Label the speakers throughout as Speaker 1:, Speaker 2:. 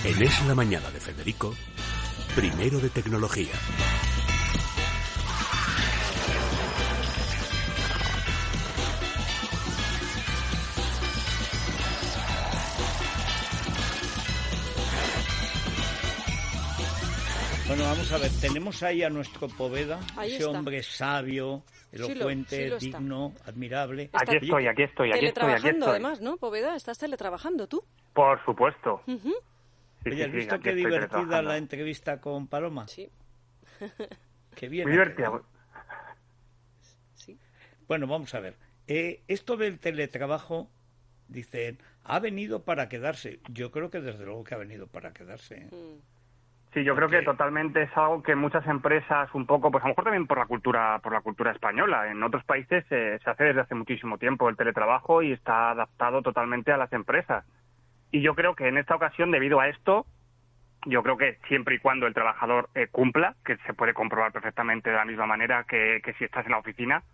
Speaker 1: En Es la Mañana de Federico, primero de tecnología.
Speaker 2: Bueno, vamos a ver, tenemos ahí a nuestro Poveda,
Speaker 3: Ahí
Speaker 2: ese
Speaker 3: está.
Speaker 2: hombre sabio, elocuente,
Speaker 3: Sí lo está.
Speaker 2: digno, admirable.
Speaker 3: Está
Speaker 4: Aquí estoy.
Speaker 3: Teletrabajando, además, ¿no, Poveda? ¿Estás teletrabajando tú?
Speaker 4: Por supuesto.
Speaker 3: Ujú.
Speaker 4: Sí,
Speaker 2: Oye, ¿has
Speaker 4: sí,
Speaker 2: visto
Speaker 4: aquí
Speaker 2: qué
Speaker 4: estoy
Speaker 2: divertida
Speaker 4: teletrabajando.
Speaker 2: la entrevista con Paloma?
Speaker 3: Sí.
Speaker 2: Qué bien.
Speaker 4: Muy divertida.
Speaker 3: Sí.
Speaker 2: Bueno, vamos a ver. Esto del teletrabajo, dicen, ha venido para quedarse. Yo creo que desde luego que ha venido para quedarse.
Speaker 4: Sí, yo creo que totalmente es algo que muchas empresas un poco, pues a lo mejor también por la cultura española. En otros países se hace desde hace muchísimo tiempo el teletrabajo y está adaptado totalmente a las empresas. Y yo creo que en esta ocasión, debido a esto, yo creo que siempre y cuando el trabajador cumpla, que se puede comprobar perfectamente de la misma manera que si estás en la oficina,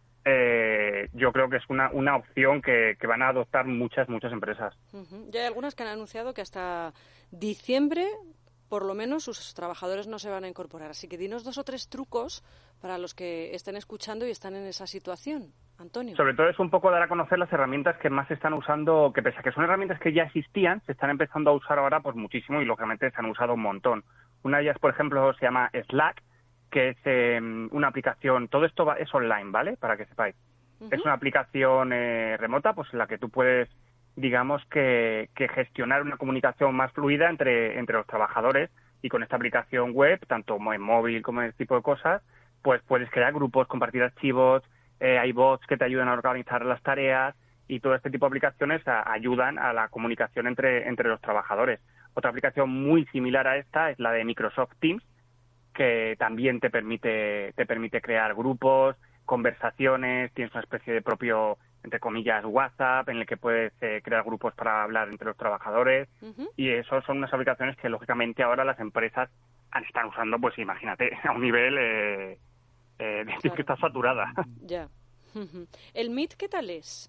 Speaker 4: yo creo que es una opción que van a adoptar muchas empresas.
Speaker 3: Ya hay algunas que han anunciado que hasta diciembre, por lo menos, sus trabajadores no se van a incorporar. Así que dinos 2 o 3 trucos para los que estén escuchando y están en esa situación. Antonio.
Speaker 4: Sobre todo es un poco dar a conocer las herramientas que más se están usando, que pese a que son herramientas que ya existían, se están empezando a usar ahora pues muchísimo y lógicamente se han usado un montón. Una de ellas, por ejemplo, se llama Slack, que es una aplicación, todo esto es online, ¿vale? Para que sepáis. Es una aplicación remota, pues en la que tú puedes, digamos, que gestionar una comunicación más fluida entre los trabajadores, y con esta aplicación web, tanto en móvil como en este tipo de cosas, pues puedes crear grupos, compartir archivos, hay bots que te ayudan a organizar las tareas, y todo este tipo de aplicaciones ayudan a la comunicación entre los trabajadores. Otra aplicación muy similar a esta es la de Microsoft Teams, que también te permite crear grupos, conversaciones, tienes una especie de propio, entre comillas, WhatsApp, en el que puedes crear grupos para hablar entre los trabajadores, y eso son unas aplicaciones que lógicamente ahora las empresas están usando, pues imagínate, a un nivel que está saturada.
Speaker 3: Ya. ¿El Meet qué tal es?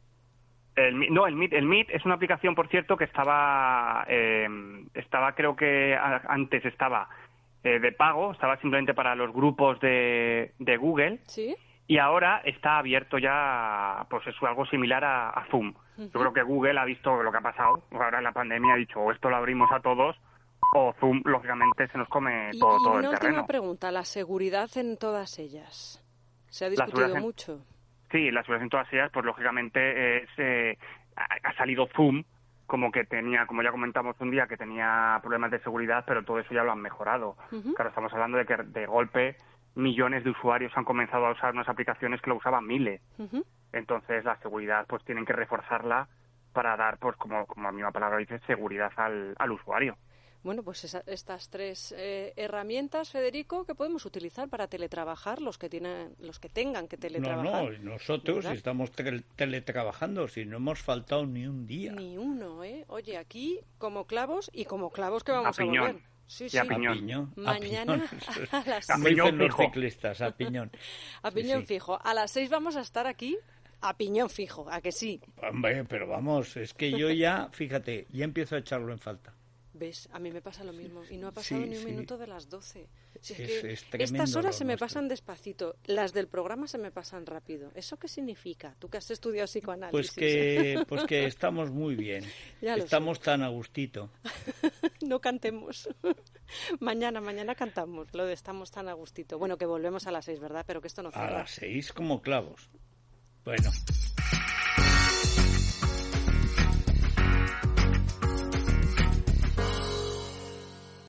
Speaker 4: El Meet es una aplicación, por cierto, que estaba creo que antes estaba de pago, estaba simplemente para los grupos de Google.
Speaker 3: ¿Sí?
Speaker 4: Y ahora está abierto ya, pues es algo similar a Zoom. Yo creo que Google ha visto lo que ha pasado. Ahora en la pandemia ha dicho, o esto lo abrimos a todos, o Zoom, lógicamente, se nos come todo el terreno.
Speaker 3: Y una última pregunta, la seguridad en todas ellas. ¿Se ha discutido mucho?
Speaker 4: Sí, la seguridad en todas ellas, pues lógicamente ha salido Zoom, como ya comentamos un día, que tenía problemas de seguridad, pero todo eso ya lo han mejorado. Claro, estamos hablando de que de golpe millones de usuarios han comenzado a usar unas aplicaciones que lo usaban miles. Entonces la seguridad pues tienen que reforzarla para dar, pues como la misma palabra dice, seguridad al usuario.
Speaker 3: Bueno, pues estas 3 herramientas, Federico, que podemos utilizar para teletrabajar, los que tengan que teletrabajar.
Speaker 2: No, nosotros ¿verdad? Estamos teletrabajando, si no hemos faltado ni un día.
Speaker 3: Ni uno, ¿eh? Oye, aquí como clavos y como clavos que vamos a volver. Sí,
Speaker 4: sí. A piñón.
Speaker 3: Mañana a las 6.
Speaker 2: Como dicen los ciclistas, a piñón.
Speaker 3: A piñón fijo. A las 6 vamos a estar aquí a piñón fijo, ¿a que sí?
Speaker 2: Hombre, pero vamos, es que yo ya, fíjate, ya empiezo a echarlo en falta.
Speaker 3: ¿Ves? A mí me pasa lo mismo. Y no ha pasado ni un minuto de las 12. Si
Speaker 2: es
Speaker 3: estas horas se me pasan despacito. Las del programa se me pasan rápido. ¿Eso qué significa? Tú que has estudiado psicoanálisis.
Speaker 2: Pues que estamos muy bien. Estamos tan a gustito.
Speaker 3: No cantemos. Mañana cantamos lo de estamos tan a gustito. Bueno, que volvemos a las 6, ¿verdad? Pero que esto no cierra.
Speaker 2: A las 6 como clavos. Bueno.